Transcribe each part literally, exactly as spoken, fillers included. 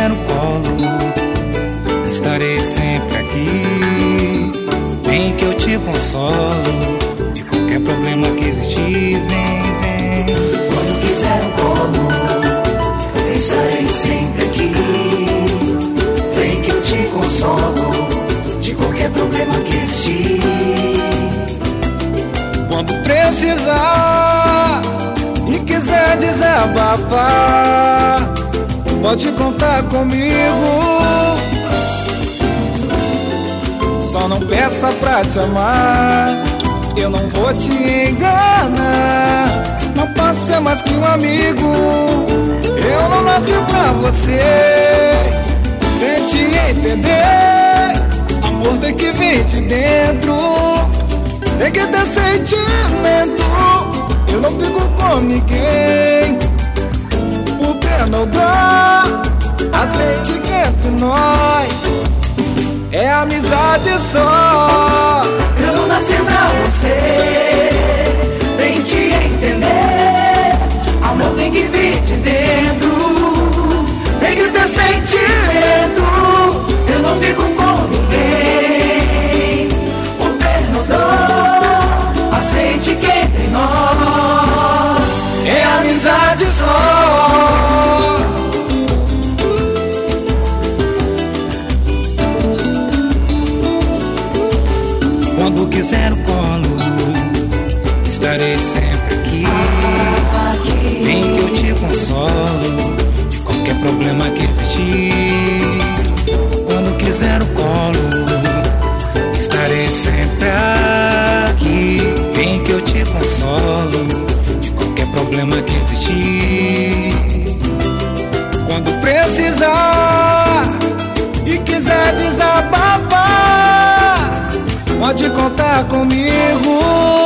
quiser um colo, estarei sempre aqui. Vem que eu te consolo de qualquer problema que existir. Vem, vem. Quando quiser um colo, estarei sempre aqui. Vem que eu te consolo de qualquer problema que existir. Quando precisar e quiser desabafar, pode contar comigo. Só não peça pra te amar, eu não vou te enganar. Não posso ser mais que um amigo, eu não nasci pra você. Tente entender, amor tem que vir de dentro. Tem que ter sentimento, eu não fico com ninguém. Por pena ou dó, aceite que entre nós é amizade só. Eu não nasci pra você, tente entender. Amor tem que vir de dentro, tem que ter sentimento. Eu não fico com ninguém. Por pena ou dó, aceite que entre nós é amizade só. Quando quiser o colo, estarei sempre aqui. Vem que eu te consolo de qualquer problema que existir. Quando quiser o colo, estarei sempre aqui. Vem que eu te consolo de qualquer problema que existir. Quando precisar e quiser desabafar, pode contar comigo.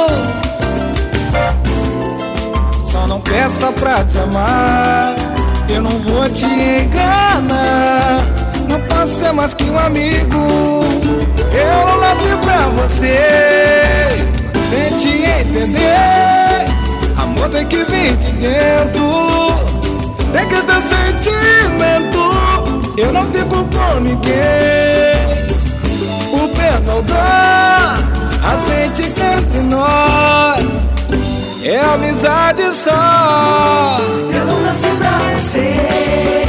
Só não peça pra te amar, eu não vou te enganar. Não posso ser mais que um amigo, eu não nasci pra você. Tente entender, amor tem que vir de dentro. Tem que ter sentimento, eu não fico com ninguém. Por pena ou dó, aceite que entre nós é amizade só. Eu não nasci pra você,